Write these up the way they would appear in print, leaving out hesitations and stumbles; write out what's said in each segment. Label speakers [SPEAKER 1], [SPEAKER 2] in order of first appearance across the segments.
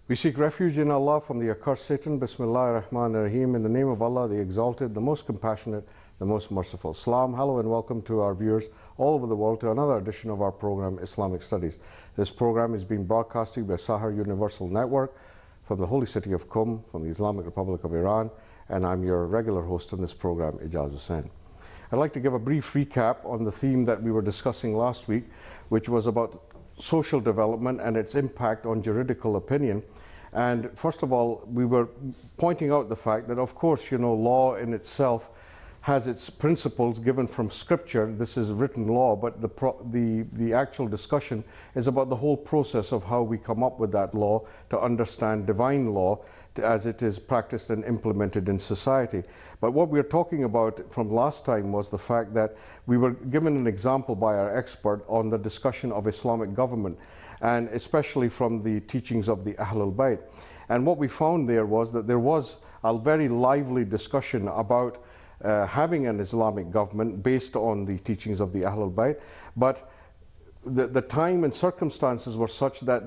[SPEAKER 1] We seek refuge in Allah from the accursed Satan. Bismillah ar-Rahman ar-Rahim. In the name of Allah, the Exalted, the Most Compassionate, the Most Merciful. Salam, hello and welcome to our viewers all over the world to another edition of our program, Islamic Studies. This program is being broadcasted by Sahar Universal Network from the holy city of Qum, from the Islamic Republic of Iran, and I'm your regular host on this program, Ijaz Hussain. I'd like to give a brief recap on the theme that we were discussing last week, which was about social development and its impact on juridical opinion. And first of all, we were pointing out the fact that, of course, law in itself has its principles given from scripture. This is written law, but the actual discussion is about the whole process of how we come up with that law to understand divine law as it is practiced and implemented in society. But what we were talking about from last time was the fact that we were given an example by our expert on the discussion of Islamic government, and especially from the teachings of the Ahlul Bayt. And what we found there was that there was a very lively discussion about having an Islamic government based on the teachings of the Ahlul Bayt, but the time and circumstances were such that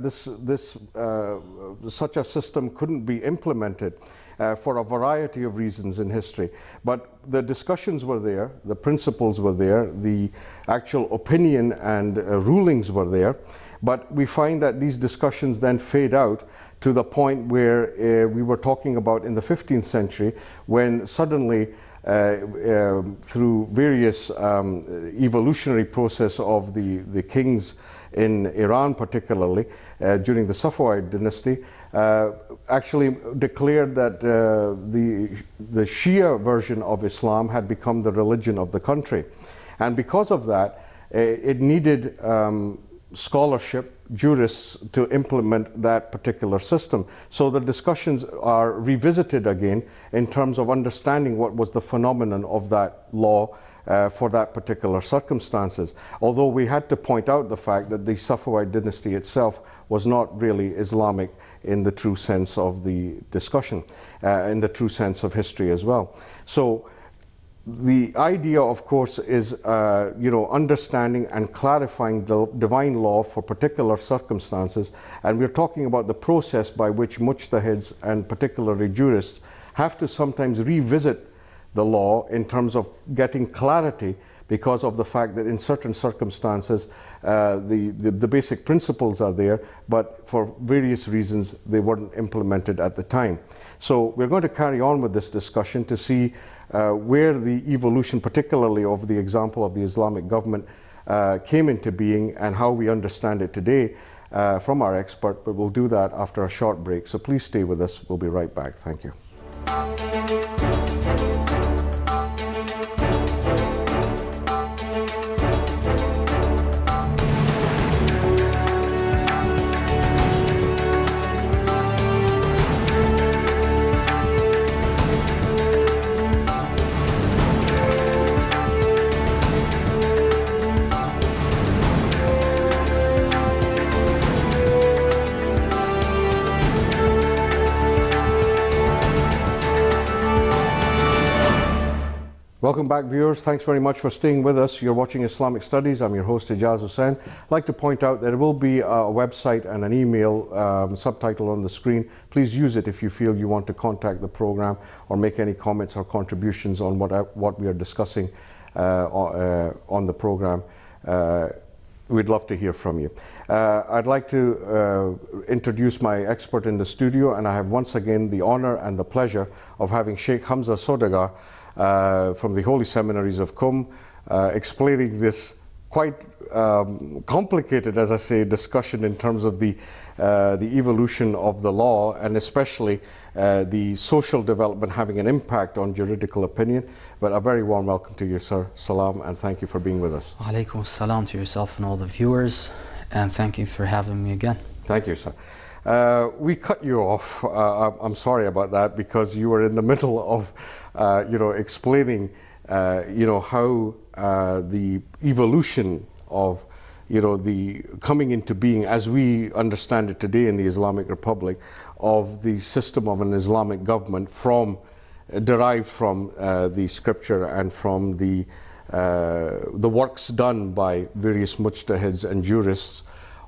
[SPEAKER 1] such a system couldn't be implemented for a variety of reasons in history. But the discussions were there, the principles were there, the actual opinion and rulings were there. But we find that these discussions then fade out to the point where we were talking about in the 15th century, when suddenly through various evolutionary process of the kings in Iran particularly, during the Safavid dynasty, actually declared that the Shia version of Islam had become the religion of the country. And because of that, it needed scholarship, jurists to implement that particular system. So the discussions are revisited again in terms of understanding what was the phenomenon of that law for that particular circumstances. Although we had to point out the fact that the Safavid dynasty itself was not really Islamic in the true sense of the discussion, in the true sense of history as well. So the idea, of course, is understanding and clarifying the divine law for particular circumstances, and we're talking about the process by which mujtahids and particularly jurists have to sometimes revisit the law in terms of getting clarity, because of the fact that in certain circumstances the basic principles are there, but for various reasons they weren't implemented at the time. So we're going to carry on with this discussion to see where the evolution, particularly of the example of the Islamic government, came into being and how we understand it today from our expert, but we'll do that after a short break. So please stay with us. We'll be right back. Thank you. Welcome back, viewers. Thanks very much for staying with us. You're watching Islamic Studies. I'm your host, Ijaz Hussain. I'd like to point out that there will be a website and an email subtitle on the screen. Please use it if you feel you want to contact the program or make any comments or contributions on what we are discussing on the program. We'd love to hear from you. I'd like to introduce my expert in the studio, and I have once again the honor and the pleasure of having Sheikh Hamza Sodagar from the Holy Seminaries of Qum, explaining this quite complicated, as I say, discussion in terms of the evolution of the law, and especially the social development having an impact on juridical opinion. But a very warm welcome to you, sir. Salam, and thank you for being with us.
[SPEAKER 2] Alaikum salam to yourself and all the viewers, and thank you for having me again.
[SPEAKER 1] Thank you, sir. We cut you off. I'm sorry about that, because you were in the middle of explaining how the evolution of the coming into being, as we understand it today in the Islamic Republic, of the system of an Islamic government derived from the scripture and from the works done by various mujtahids and jurists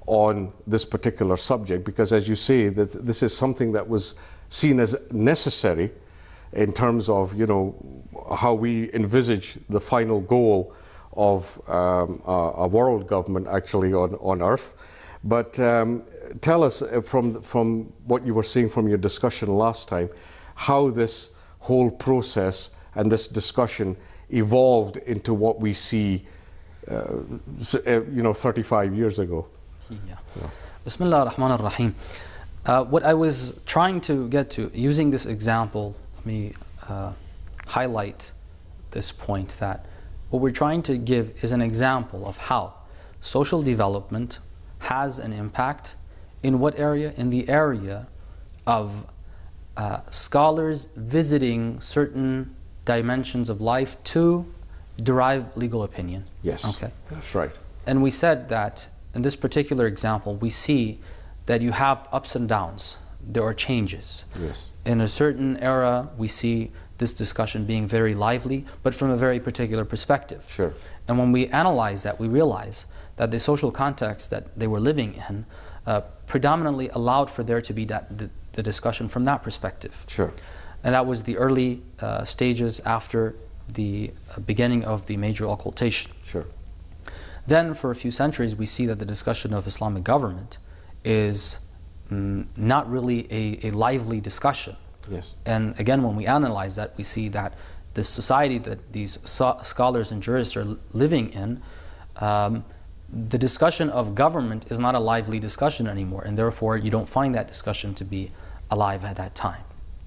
[SPEAKER 1] on this particular subject, because as you say, that this is something that was seen as necessary in terms of, you know, how we envisage the final goal of a world government actually on Earth. But tell us from what you were saying from your discussion last time, how this whole process and this discussion evolved into what we see, you know, 35 years ago.
[SPEAKER 2] Yeah. Bismillah ar-Rahman ar-Rahim. What I was trying to get to, using this example, let me highlight this point, that what we're trying to give is an example of how social development has an impact in what area? In the area of scholars visiting certain dimensions of life to derive legal opinion.
[SPEAKER 1] Yes,
[SPEAKER 2] okay,
[SPEAKER 1] that's right.
[SPEAKER 2] And we said that in this particular example, we see that you have ups and downs. There are changes.
[SPEAKER 1] Yes.
[SPEAKER 2] In a certain era, we see this discussion being very lively, but from a very particular perspective.
[SPEAKER 1] Sure.
[SPEAKER 2] And when we analyze that, we realize that the social context that they were living in predominantly allowed for there to be the discussion from that perspective.
[SPEAKER 1] Sure.
[SPEAKER 2] And that was the early stages after the beginning of the major occultation.
[SPEAKER 1] Sure.
[SPEAKER 2] Then for a few centuries we see that the discussion of Islamic government is not really a lively discussion.
[SPEAKER 1] Yes.
[SPEAKER 2] And again, when we analyze that, we see that the society that these scholars and jurists are living in, the discussion of government is not a lively discussion anymore, and therefore you don't find that discussion to be alive at that time.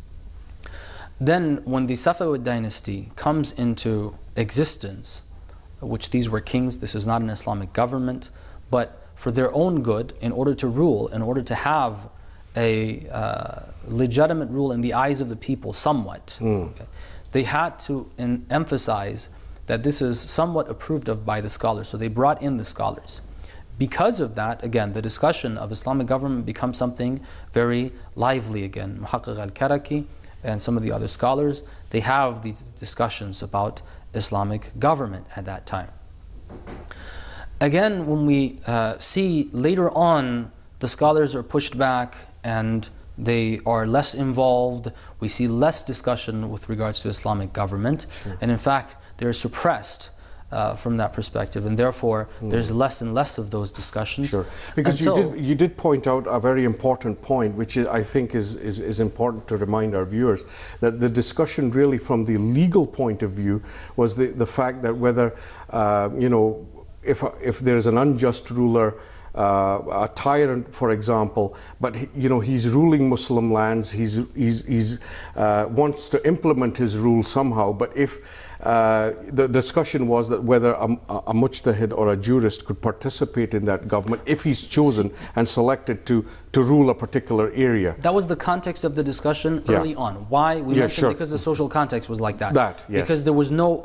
[SPEAKER 2] Then when the Safavid dynasty comes into existence, which these were kings, this is not an Islamic government, but for their own good, in order to rule, in order to have a legitimate rule in the eyes of the people somewhat, okay, they had to emphasize that this is somewhat approved of by the scholars, so they brought in the scholars. Because of that, again, the discussion of Islamic government becomes something very lively again. Muhaqqiq al-Karaki and some of the other scholars, they have these discussions about Islamic government at that time. Again, when we see later on the scholars are pushed back and they are less involved, we see less discussion with regards to Islamic government, and in fact they're suppressed from that perspective, and therefore there's less and less of those discussions.
[SPEAKER 1] Sure, because you did point out a very important point, which I think is important to remind our viewers, that the discussion really from the legal point of view was the fact that whether, you know, if there's an unjust ruler, a tyrant, for example, but you know he's ruling Muslim lands, he's wants to implement his rule somehow, but if the discussion was that whether a mujtahid or a jurist could participate in that government if he's chosen and selected to rule a particular area.
[SPEAKER 2] That was the context of the discussion early on. Why? We mentioned because the social context was like that.
[SPEAKER 1] Yes.
[SPEAKER 2] Because there was no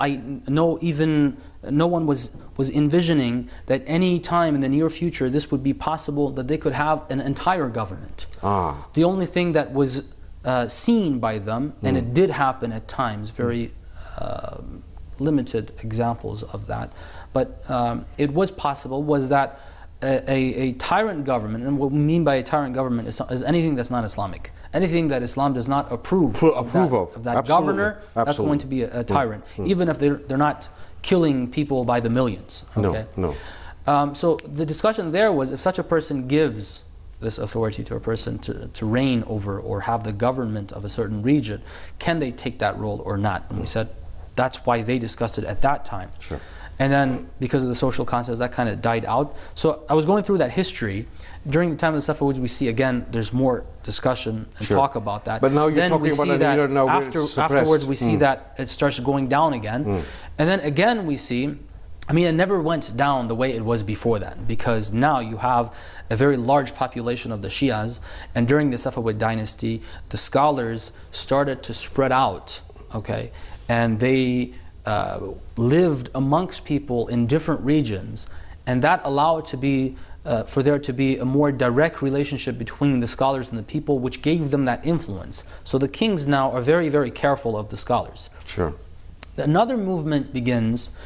[SPEAKER 2] one was envisioning that any time in the near future this would be possible that they could have an entire government. The only thing that was seen by them, and it did happen at times, very limited examples of that, but it was possible, was that a tyrant government, and what we mean by a tyrant government is anything that's not Islamic. Anything that Islam does not approve of that governor, that's going to be a tyrant, even if they're not killing people by the millions. Okay?
[SPEAKER 1] No.
[SPEAKER 2] So the discussion there was, if such a person gives this authority to a person to reign over or have the government of a certain region, can they take that role or not? And we said that's why they discussed it at that time.
[SPEAKER 1] Sure.
[SPEAKER 2] And then because of the social context, that kind of died out. So I was going through that history. During the time of the Safavids, we see again there's more discussion and talk about that.
[SPEAKER 1] But now you're talking about an era now where it's suppressed.
[SPEAKER 2] Afterwards we see that it starts going down again. And then again we see, I mean, it never went down the way it was before that, because now you have a very large population of the Shias, and during the Safavid dynasty the scholars started to spread out, okay, and they lived amongst people in different regions, and that allowed to be for there to be a more direct relationship between the scholars and the people, which gave them that influence. So the kings now are very, very careful of the scholars.
[SPEAKER 1] Sure.
[SPEAKER 2] Another movement begins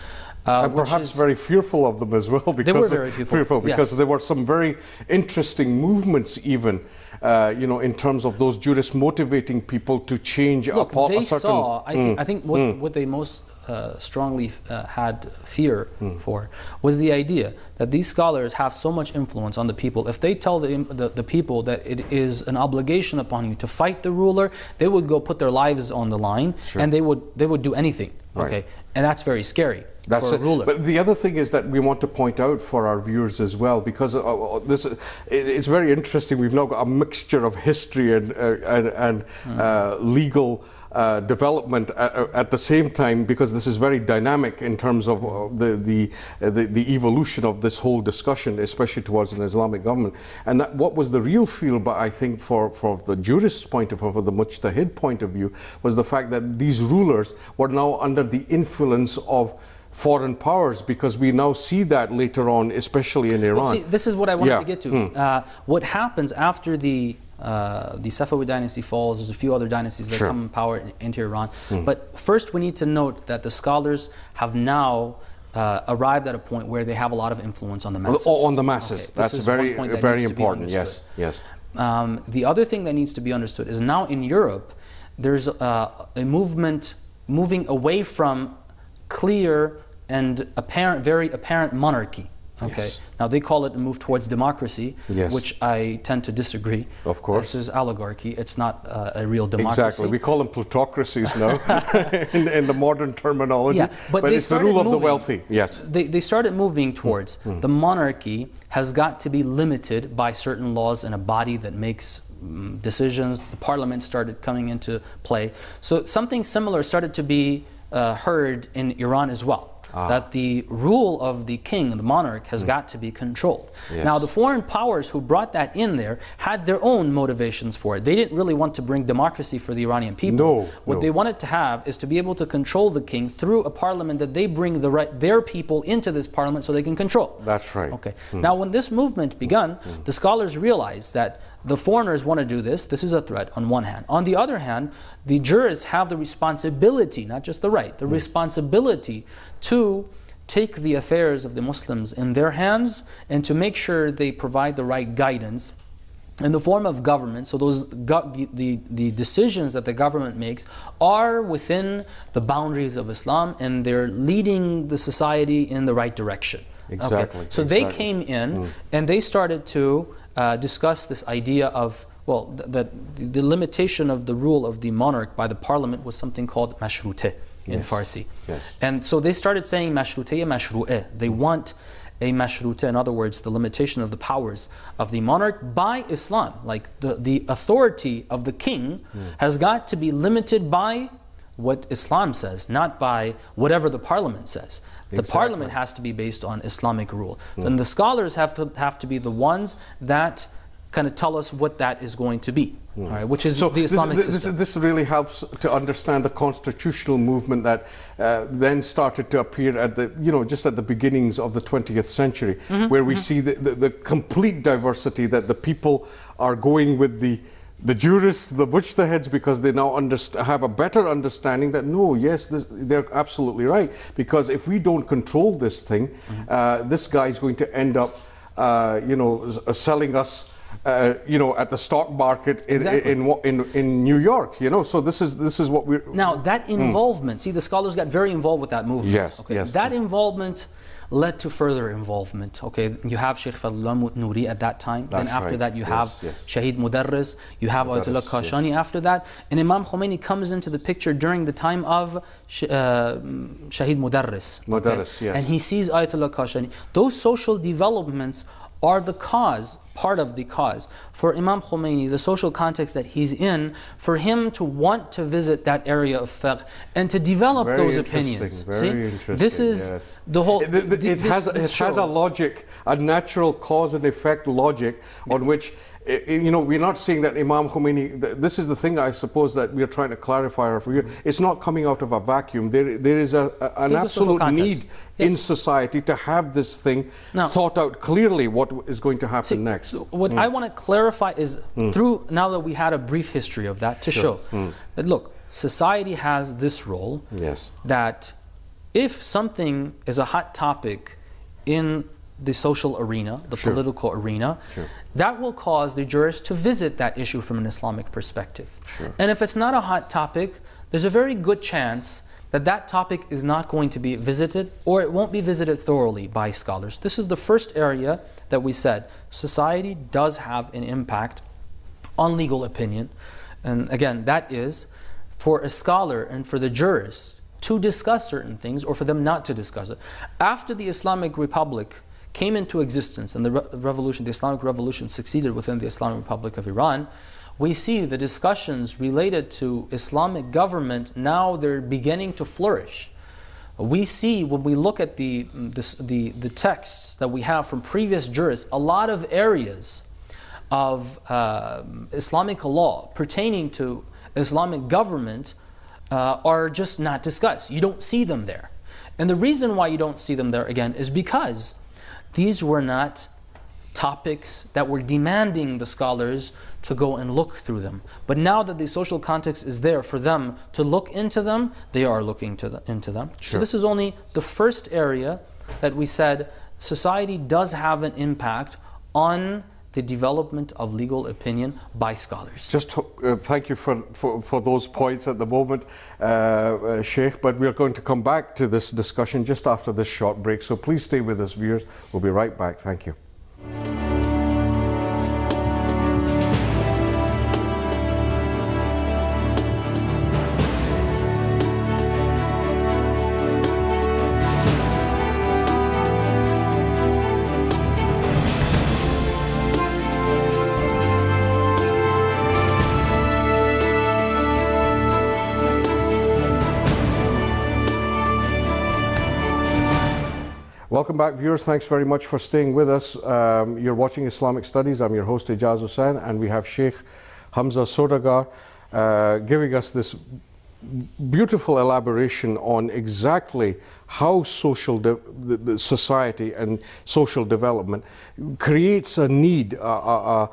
[SPEAKER 1] And perhaps very fearful of them as well. Because
[SPEAKER 2] they were very fearful.
[SPEAKER 1] Because
[SPEAKER 2] yes.
[SPEAKER 1] there were some very interesting movements even, in terms of those jurists motivating people to change
[SPEAKER 2] Look,
[SPEAKER 1] a
[SPEAKER 2] they
[SPEAKER 1] certain...
[SPEAKER 2] saw, I think what they most strongly had fear for was the idea that these scholars have so much influence on the people. If they tell the people that it is an obligation upon you to fight the ruler, they would go put their lives on the line,
[SPEAKER 1] sure.
[SPEAKER 2] and they would do anything.
[SPEAKER 1] Right.
[SPEAKER 2] Okay, and that's very scary.
[SPEAKER 1] That's
[SPEAKER 2] for a ruler.
[SPEAKER 1] But the other thing is that we want to point out for our viewers as well, because it's very interesting. We've now got a mixture of history and legal development at the same time, because this is very dynamic in terms of the evolution of this whole discussion, especially towards an Islamic government. And that what was the real feel, but I think for the jurist's point of view, for the mujtahid point of view, was the fact that these rulers were now under the influence of foreign powers, because we now see that later on, especially in Iran.
[SPEAKER 2] Well, see, this is what I wanted to get to. What happens after the Safavid dynasty falls, there's a few other dynasties that come in power into Iran. But first we need to note that the scholars have now arrived at a point where they have a lot of influence on the masses.
[SPEAKER 1] On the masses.
[SPEAKER 2] Okay.
[SPEAKER 1] That's very important. Yes, yes.
[SPEAKER 2] The other thing that needs to be understood is now in Europe, there's a movement moving away from clear and very apparent monarchy. Okay.
[SPEAKER 1] Yes.
[SPEAKER 2] Now they call it a move towards democracy,
[SPEAKER 1] yes.
[SPEAKER 2] which I tend to disagree.
[SPEAKER 1] Of course.
[SPEAKER 2] This is oligarchy. It's not a real democracy.
[SPEAKER 1] Exactly. We call them plutocracies now in the modern terminology.
[SPEAKER 2] Yeah, but
[SPEAKER 1] it's the rule of the wealthy. Yes.
[SPEAKER 2] They started moving towards the monarchy has got to be limited by certain laws and a body that makes decisions. The parliament started coming into play. So something similar started to be heard in Iran as well. That the rule of the king, the monarch, has got to be controlled.
[SPEAKER 1] Yes.
[SPEAKER 2] Now, the foreign powers who brought that in there had their own motivations for it. They didn't really want to bring democracy for the Iranian people. What they wanted to have is to be able to control the king through a parliament that they bring their people into this parliament so they can control.
[SPEAKER 1] That's right.
[SPEAKER 2] Okay. Now, when this movement began, the scholars realized that the foreigners want to do this. This is a threat on one hand. On the other hand, the jurists have the responsibility, not just the right, the responsibility to take the affairs of the Muslims in their hands and to make sure they provide the right guidance in the form of government. So those the decisions that the government makes are within the boundaries of Islam, and they're leading the society in the right direction.
[SPEAKER 1] Exactly.
[SPEAKER 2] Okay. So they came in and they started to discuss this idea of, well, that the limitation of the rule of the monarch by the parliament was something called mashruteh in Farsi.
[SPEAKER 1] Yes.
[SPEAKER 2] And so they started saying mashruteh, mashru'eh. They want a mashruteh, in other words, the limitation of the powers of the monarch by Islam. Like the authority of the king has got to be limited by what Islam says, not by whatever the parliament says. The parliament has to be based on Islamic rule. And the scholars have to be the ones that kind of tell us what that is going to be, all right, which is the Islamic system.
[SPEAKER 1] This really helps to understand the constitutional movement that then started to appear at the, just at the beginnings of the 20th century, where we see the complete diversity, that the people are going with the jurists, the mujtahids, because they now have a better understanding that they're absolutely right. Because if we don't control this thing, this guy is going to end up, selling us, at the stock market in New York. So this is what we're
[SPEAKER 2] now. That involvement. See, the scholars got very involved with that movement.
[SPEAKER 1] Yes.
[SPEAKER 2] Okay.
[SPEAKER 1] Yes.
[SPEAKER 2] That involvement led to further involvement. Okay, you have Sheikh Fadlullah Nouri at that time. Then after that you have Shahid Mudarris, you have Ayatollah Kashani after that. And Imam Khomeini comes into the picture during the time of Shahid Mudarris.
[SPEAKER 1] Mudarris, yes.
[SPEAKER 2] And he sees Ayatollah Kashani. Those social developments are the cause, part of the cause, for Imam Khomeini, the social context that he's in, for him to want to visit that area of fiqh and to develop those opinions.
[SPEAKER 1] Very interesting.
[SPEAKER 2] This is the whole...
[SPEAKER 1] It has a logic, a natural cause and effect logic on which... we're not saying that Imam Khomeini, this is the thing I suppose that we're trying to clarify for you. It's not coming out of a vacuum. There is an absolute need in society to have this thing thought out clearly what is going to happen next.
[SPEAKER 2] What I want to clarify is through, now that we had a brief history of that, to show that, look, society has this role that if something is a hot topic in the social arena, the political arena, that will cause the jurist to visit that issue from an Islamic perspective. And if it's not a hot topic, there's a very good chance that that topic is not going to be visited, or it won't be visited thoroughly by scholars. This is the first area that we said society does have an impact on legal opinion. And again, that is for a scholar and for the jurist to discuss certain things or for them not to discuss it. After the Islamic Republic came into existence and the revolution, the Islamic Revolution succeeded within the Islamic Republic of Iran, we see the discussions related to Islamic government, now they're beginning to flourish. We see, when we look at the texts that we have from previous jurists, a lot of areas of Islamic law pertaining to Islamic government are just not discussed. You don't see them there. And the reason why you don't see them there, again, is because these were not topics that were demanding the scholars to go and look through them. But now that the social context is there for them to look into them, they are looking into them. So this is only the first area that we said society does have an impact on the development of legal opinion by scholars.
[SPEAKER 1] Just thank you for those points at the moment, Sheikh, but we're going to come back to this discussion just after this short break, so please stay with us, viewers. We'll be right back. Thank you. Welcome back, viewers. Thanks very much for staying with us. You're watching Islamic Studies. I'm your host, Ijaz Hussain, and we have Sheikh Hamza Sodagar giving us this beautiful elaboration on exactly how the society and social development creates a need for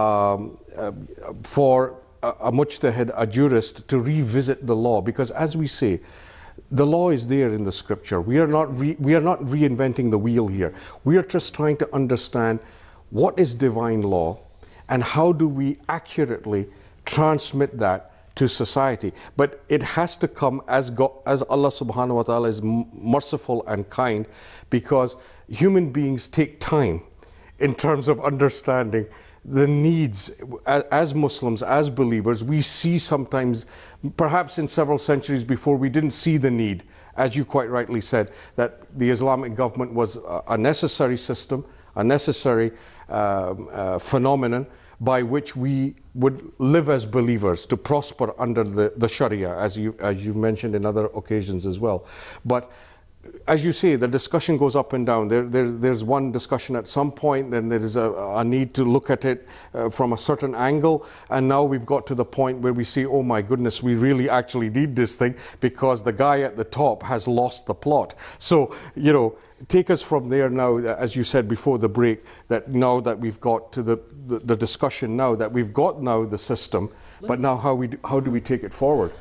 [SPEAKER 1] a mujtahid, a jurist, to revisit the law, because as we say, the law is there in the scripture. We are not reinventing the wheel here. We are just trying to understand what is divine law and how do we accurately transmit that to society. But it has to come as Allah subhanahu wa ta'ala is merciful and kind, because human beings take time in terms of understanding the needs. As Muslims, as believers, we see sometimes, perhaps in several centuries before, we didn't see the need, as you quite rightly said, that the Islamic government was a necessary system, a necessary phenomenon by which we would live as believers, to prosper under the Sharia, as you mentioned in other occasions as well. But as you say, the discussion goes up and down. There's one discussion at some point, then there is a need to look at it from a certain angle, and now we've got to the point where we say, oh my goodness, we really actually need this thing because the guy at the top has lost the plot. So, you know, take us from there now, as you said before the break, that now that we've got to the discussion now, that we've got now the system, but now how do we take it forward?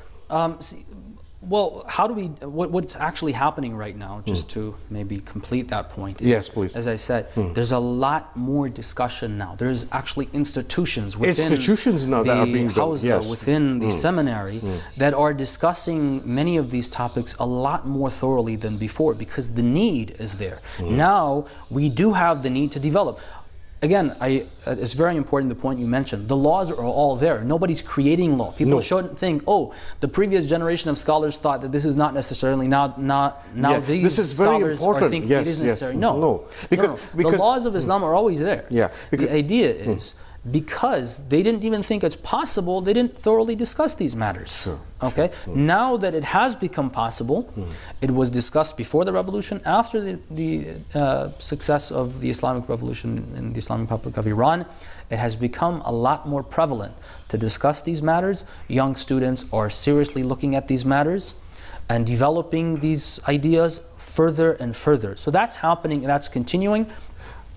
[SPEAKER 2] Well, what's actually happening right now, just to maybe complete that point, is,
[SPEAKER 1] yes, please.
[SPEAKER 2] As I said, there's a lot more discussion now. There's actually institutions within
[SPEAKER 1] now that are being built, yes,
[SPEAKER 2] within the seminary that are discussing many of these topics a lot more thoroughly than before, because the need is there. Now we do have the need to develop. Again, it's very important, the point you mentioned. The laws are all there. Nobody's creating law. People shouldn't think, oh, the previous generation of scholars thought that this is not necessarily, now these scholars are thinking it is necessary. No. Because the laws of Islam are always there. The idea is, because they didn't even think it's possible, they didn't thoroughly discuss these matters. Now that it has become possible, it was discussed before the revolution, after the success of the Islamic Revolution in the Islamic Republic of Iran, it has become a lot more prevalent to discuss these matters. Young students are seriously looking at these matters and developing these ideas further and further. So that's happening, and that's continuing.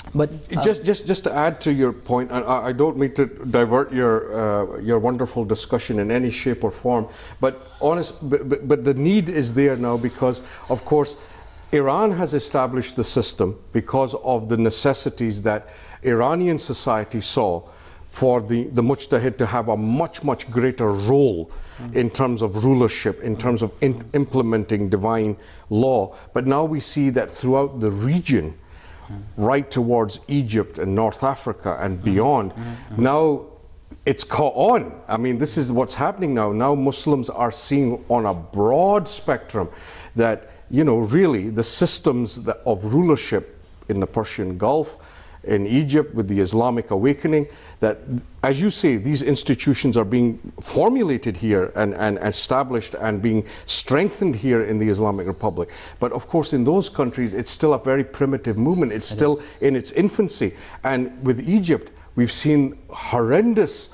[SPEAKER 2] But
[SPEAKER 1] just to add to your point, and I don't mean to divert your wonderful discussion in any shape or form, but the need is there now because, of course, Iran has established the system because of the necessities that Iranian society saw for the mujtahid to have a much greater role in terms of rulership, in terms of implementing divine law. But now we see that throughout the region, right towards Egypt and North Africa and beyond, now it's caught on. I mean, this is what's happening now. Now Muslims are seeing on a broad spectrum that, you know, really the systems of rulership in the Persian Gulf, in Egypt with the Islamic awakening, that, as you say, these institutions are being formulated here and established and being strengthened here in the Islamic Republic. But of course, in those countries, it's still a very primitive movement. It's still in its infancy. And with Egypt, we've seen horrendous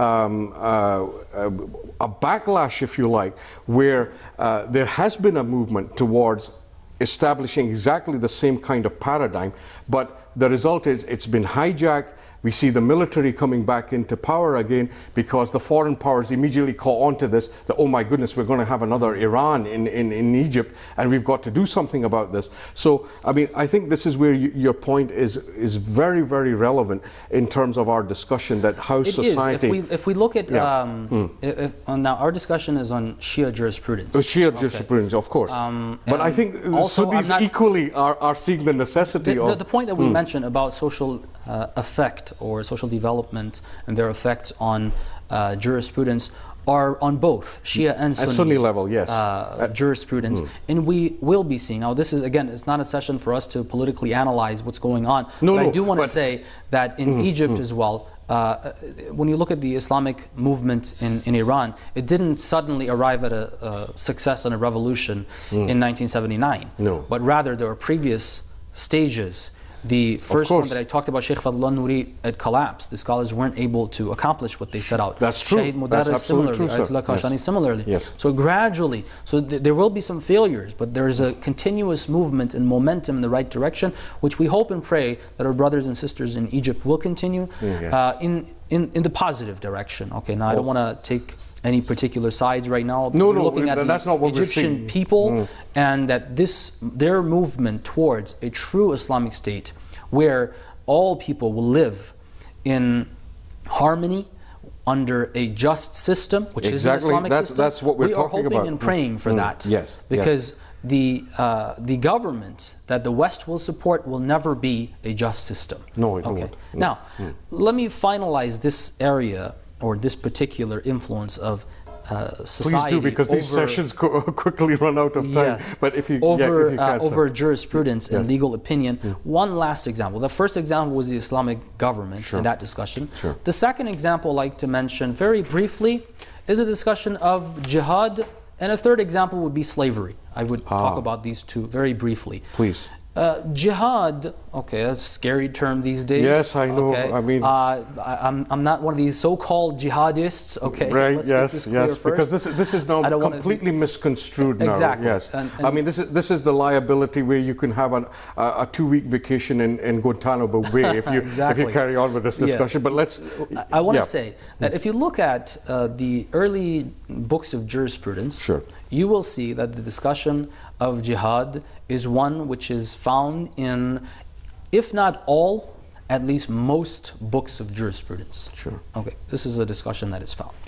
[SPEAKER 1] a backlash, if you like, where there has been a movement towards establishing exactly the same kind of paradigm, but the result is it's been hijacked. We see the military coming back into power again because the foreign powers immediately call onto this, that, oh my goodness, we're going to have another Iran in Egypt and we've got to do something about this. So, I mean, I think this is where your point is very relevant in terms of our discussion, that how society...
[SPEAKER 2] If we look at... now, our discussion is on Shia jurisprudence.
[SPEAKER 1] Shia jurisprudence, of course. But I think Sunnis equally are seeing the necessity of...
[SPEAKER 2] The point that we mentioned about social effect or social development and their effects on jurisprudence are on both Shia and Sunni
[SPEAKER 1] level, yes.
[SPEAKER 2] Jurisprudence. And we will be seeing, now this is, again, it's not a session for us to politically analyze what's going on, but I do want to say that in Egypt as well, when you look at the Islamic movement in Iran, it didn't suddenly arrive at a success and a revolution in 1979, but rather there were previous stages. The first one that I talked about, Sheikh Fadlullah Nuri, it collapsed. The scholars weren't able to accomplish what they set out.
[SPEAKER 1] That's true.
[SPEAKER 2] Shahid Mudarris similarly, Ayatollah Kashani similarly.
[SPEAKER 1] Yes.
[SPEAKER 2] So gradually, there will be some failures, but there is a continuous movement and momentum in the right direction, which we hope and pray that our brothers and sisters in Egypt will continue in the positive direction. Okay, now I don't want to take any particular sides right now.
[SPEAKER 1] No,
[SPEAKER 2] we're looking at
[SPEAKER 1] that's not what
[SPEAKER 2] Egyptian people, and that their movement towards a true Islamic state where all people will live in harmony under a just system, which is an Islamic system.
[SPEAKER 1] That's what we're talking about.
[SPEAKER 2] We are hoping and praying for that.
[SPEAKER 1] Yes.
[SPEAKER 2] Because the government that the West will support will never be a just system.
[SPEAKER 1] No, it won't.
[SPEAKER 2] Now, let me finalize this area or this particular influence of society.
[SPEAKER 1] Please do, because these sessions quickly run out of time.
[SPEAKER 2] Yes.
[SPEAKER 1] But if you
[SPEAKER 2] over jurisprudence and legal opinion, one last example. The first example was the Islamic government in that discussion. The second example I'd like to mention very briefly is a discussion of jihad, and a third example would be slavery. I would talk about these two very briefly.
[SPEAKER 1] Please.
[SPEAKER 2] Jihad, okay, that's a scary term these days.
[SPEAKER 1] Yes, I know.
[SPEAKER 2] Okay.
[SPEAKER 1] I mean,
[SPEAKER 2] I'm not one of these so-called jihadists. Okay,
[SPEAKER 1] right?
[SPEAKER 2] Let's
[SPEAKER 1] Yes. Because this is now completely misconstrued now.
[SPEAKER 2] Exactly.
[SPEAKER 1] Yes. I mean, this is the liability where you can have a 2-week vacation in Guantanamo Bay if you if you carry on with this discussion. But let's.
[SPEAKER 2] I want to say that if you look at the early books of jurisprudence, you will see that the discussion of jihad is one which is found in, if not all, at least most books of jurisprudence. Okay, this is a discussion that is found.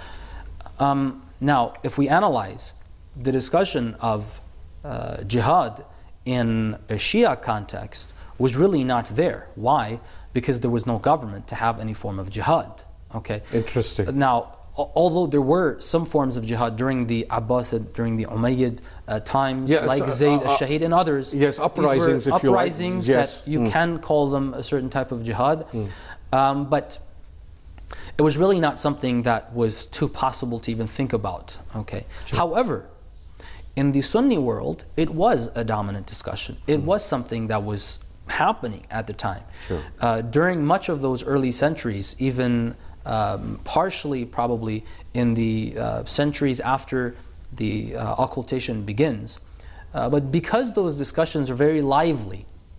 [SPEAKER 2] Now, if we analyze the discussion of jihad in a Shia context, was really not there. Why? Because there was no government to have any form of jihad. Okay.
[SPEAKER 1] Interesting.
[SPEAKER 2] Now, although there were some forms of jihad during the Abbasid, during the Umayyad times, like Zayd al-Shahid and others.
[SPEAKER 1] Yes, uprisings, if you like.
[SPEAKER 2] Uprisings that you can call them a certain type of jihad. But it was really not something that was too possible to even think about. Okay. However, in the Sunni world, it was a dominant discussion. It was something that was happening at the time. During much of those early centuries, even partially probably in the centuries after the occultation begins. But because those discussions are very lively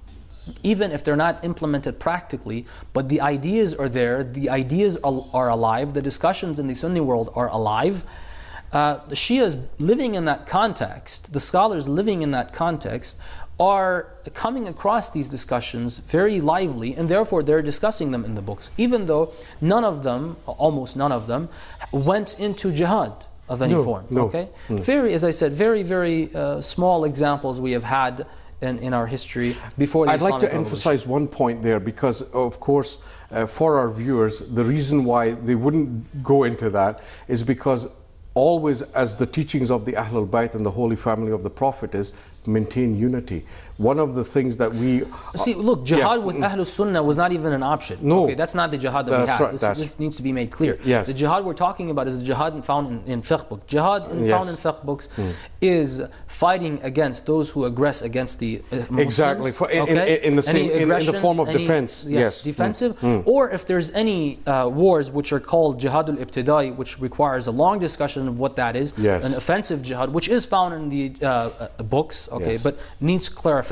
[SPEAKER 2] even if they're not implemented practically, but the ideas are there, the ideas are alive, the discussions in the Sunni world are alive. The Shias living in that context, the scholars living in that context, are coming across these discussions very lively, and therefore they're discussing them in the books, even though none of them, almost none of them, went into jihad of any form. Okay? Very, as I said, very, very small examples we have had in our history before the Islamic
[SPEAKER 1] I'd like to emphasize one point there, because of course for our viewers, the reason why they wouldn't go into that is because always, as the teachings of the Ahlul Bayt and the Holy Family of the Prophet is, maintain unity. One of the things that we...
[SPEAKER 2] See, look, jihad with Ahlul Sunnah was not even an option.
[SPEAKER 1] No.
[SPEAKER 2] Okay, that's not the jihad that we have.
[SPEAKER 1] Right,
[SPEAKER 2] this needs to be made clear.
[SPEAKER 1] Yes.
[SPEAKER 2] The jihad we're talking about is the jihad found in fiqh book. Jihad found in fiqh books is fighting against those who aggress against the Muslims.
[SPEAKER 1] Exactly. In the form of defense.
[SPEAKER 2] Yes, defensive. Or if there's any wars which are called jihadul ibtidai, which requires a long discussion of what that is, an offensive jihad, which is found in the books, but needs clarification.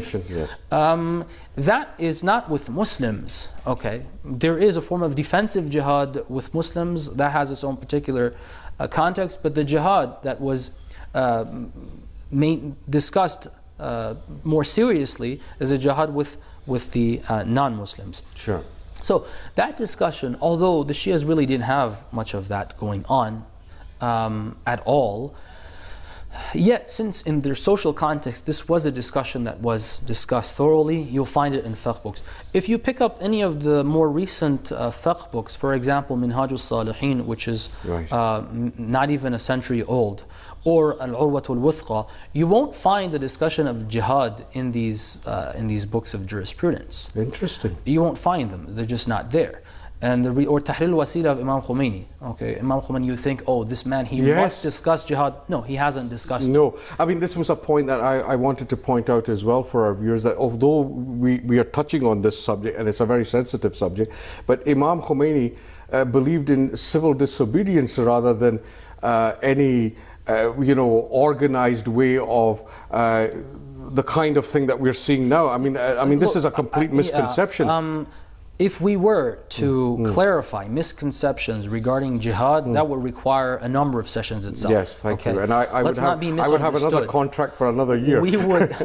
[SPEAKER 2] That is not with Muslims. Okay, there is a form of defensive jihad with Muslims that has its own particular context, but the jihad that was discussed more seriously is a jihad with the non-Muslims.
[SPEAKER 1] Sure.
[SPEAKER 2] So that discussion, although the Shias really didn't have much of that going on at all, yet since in their social context this was a discussion that was discussed thoroughly, you'll find it in fiqh books. If you pick up any of the more recent fiqh books, for example Minhajus Salihin, which is not even a century old, or Al-Urwatul Wuthqa, you won't find the discussion of jihad in these books of jurisprudence.
[SPEAKER 1] Interesting.
[SPEAKER 2] You won't find them, they're just not there. And or Tahrir al-Wasila of Imam Khomeini. Okay, Imam Khomeini, you think, oh, this man, he must discuss jihad. No, he hasn't discussed it.
[SPEAKER 1] I mean, this was a point that I wanted to point out as well for our viewers, that although we are touching on this subject, and it's a very sensitive subject, but Imam Khomeini believed in civil disobedience rather than any organized way of the kind of thing that we're seeing now. I mean, this is a complete misconception.
[SPEAKER 2] If we were to clarify misconceptions regarding jihad, that would require a number of sessions itself.
[SPEAKER 1] Yes, thank you. And I would have another contract for another year.
[SPEAKER 2] We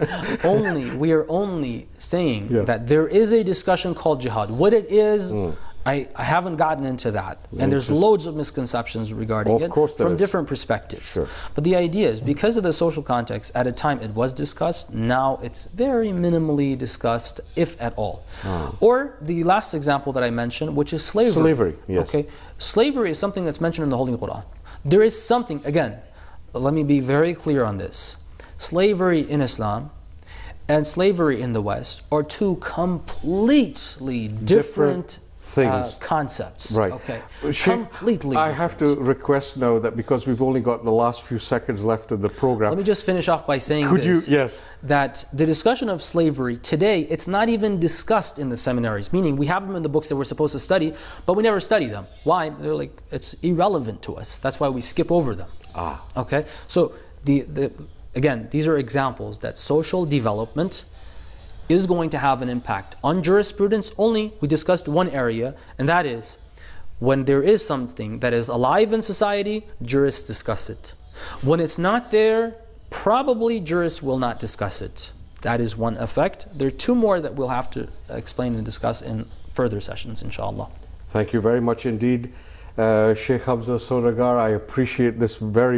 [SPEAKER 2] are only saying that there is a discussion called jihad. What it is, I haven't gotten into that, and there's loads of misconceptions regarding it from different perspectives.
[SPEAKER 1] Sure.
[SPEAKER 2] But the idea is, because of the social context, at a time it was discussed, now it's very minimally discussed, if at all. Or the last example that I mentioned, which is slavery.
[SPEAKER 1] Slavery, yes.
[SPEAKER 2] Okay, slavery is something that's mentioned in the Holy Quran. There is something, again, let me be very clear on this. Slavery in Islam and slavery in the West are two completely different things, concepts.
[SPEAKER 1] Right.
[SPEAKER 2] Okay.
[SPEAKER 1] Completely. I have to request now that, because we've only got the last few seconds left of the program.
[SPEAKER 2] Let me just finish off by saying that the discussion of slavery today, it's not even discussed in the seminaries. Meaning, we have them in the books that we're supposed to study, but we never study them. Why? They're like, it's irrelevant to us. That's why we skip over them. Okay. So again, these are examples that social development is going to have an impact on jurisprudence. Only we discussed one area, and that is when there is something that is alive in society, jurists discuss it. When it's not there, probably jurists will not discuss it. That is one effect. There are two more that we'll have to explain and discuss in further sessions, inshallah.
[SPEAKER 1] Thank you very much indeed, Sheikh Hamza Saudagar. I appreciate this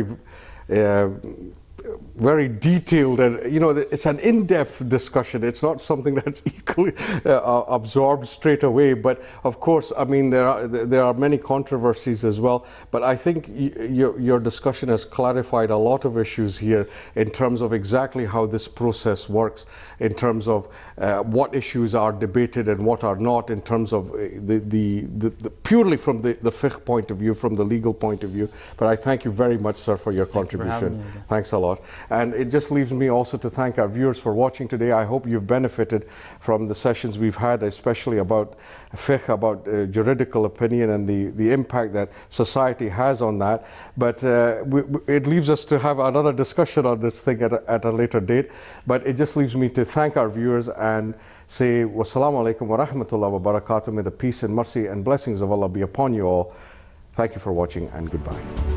[SPEAKER 1] very detailed, and it's an in-depth discussion. It's not something that's equally absorbed straight away. But of course, I mean, there are many controversies as well. But I think your discussion has clarified a lot of issues here in terms of exactly how this process works, in terms of what issues are debated and what are not, in terms of the purely from the fiqh point of view, from the legal point of view. But I thank you very much, sir, for your contribution. Thanks a lot. lot. And it just leaves me also to thank our viewers for watching today. I hope you've benefited from the sessions we've had, especially about fiqh, about juridical opinion and the impact that society has on that. But it leaves us to have another discussion on this thing at a later date. But it just leaves me to thank our viewers and say, wassalamu alaikum wa rahmatullahi wa barakatuh. May the peace and mercy and blessings of Allah be upon you all. Thank you for watching, and goodbye.